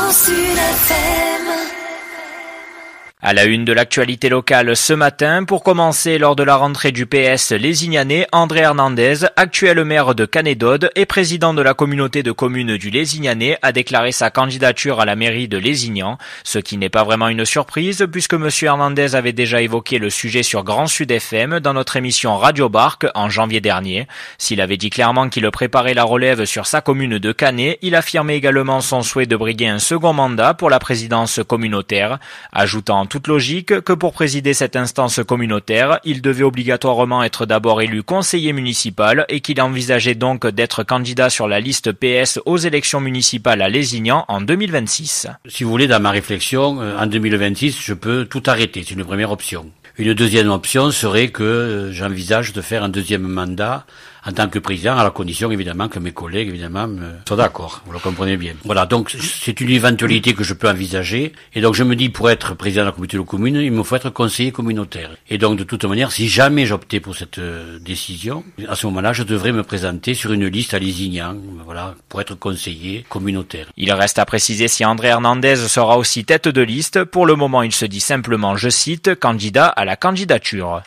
Grand Sud FM. À la une de l'actualité locale ce matin, pour commencer, lors de la rentrée du PS Lézignanais, André Hernandez, actuel maire de Canédode et président de la communauté de communes du Lézignanais, a déclaré sa candidature à la mairie de Lézignan, ce qui n'est pas vraiment une surprise puisque M. Hernandez avait déjà évoqué le sujet sur Grand Sud FM dans notre émission Radio Barque en janvier dernier. S'il avait dit clairement qu'il préparait la relève sur sa commune de Canet, il affirmait également son souhait de briguer un second mandat pour la présidence communautaire, ajoutant toute logique que pour présider cette instance communautaire, il devait obligatoirement être d'abord élu conseiller municipal et qu'il envisageait donc d'être candidat sur la liste PS aux élections municipales à Lézignan en 2026. Si vous voulez, dans ma réflexion, en 2026, je peux tout arrêter, c'est une première option. Une deuxième option serait que j'envisage de faire un deuxième mandat en tant que président, à la condition évidemment que mes collègues évidemment soient d'accord, vous le comprenez bien. Voilà, donc c'est une éventualité que je peux envisager, et donc je me dis, pour être président de la communauté de communes, il me faut être conseiller communautaire. Et donc de toute manière, si jamais j'optais pour cette décision, à ce moment-là, je devrais me présenter sur une liste à Lézignan, voilà, pour être conseiller communautaire. Il reste à préciser si André Hernandez sera aussi tête de liste. Pour le moment, il se dit simplement, je cite, candidat à la candidature.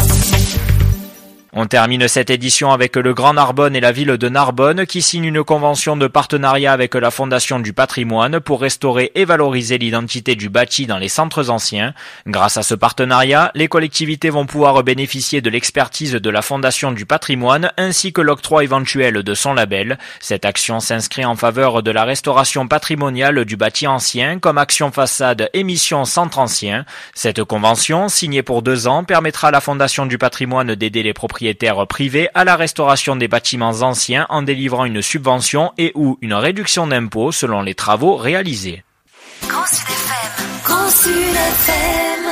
On termine cette édition avec le Grand Narbonne et la ville de Narbonne qui signent une convention de partenariat avec la Fondation du patrimoine pour restaurer et valoriser l'identité du bâti dans les centres anciens. Grâce à ce partenariat, les collectivités vont pouvoir bénéficier de l'expertise de la Fondation du patrimoine ainsi que l'octroi éventuel de son label. Cette action s'inscrit en faveur de la restauration patrimoniale du bâti ancien comme action façade et mission centre ancien. Cette convention, signée pour 2 ans, permettra à la Fondation du patrimoine d'aider les propriétaires privés à la restauration des bâtiments anciens en délivrant une subvention et ou une réduction d'impôt selon les travaux réalisés. Grand Sud FM. Grand Sud FM.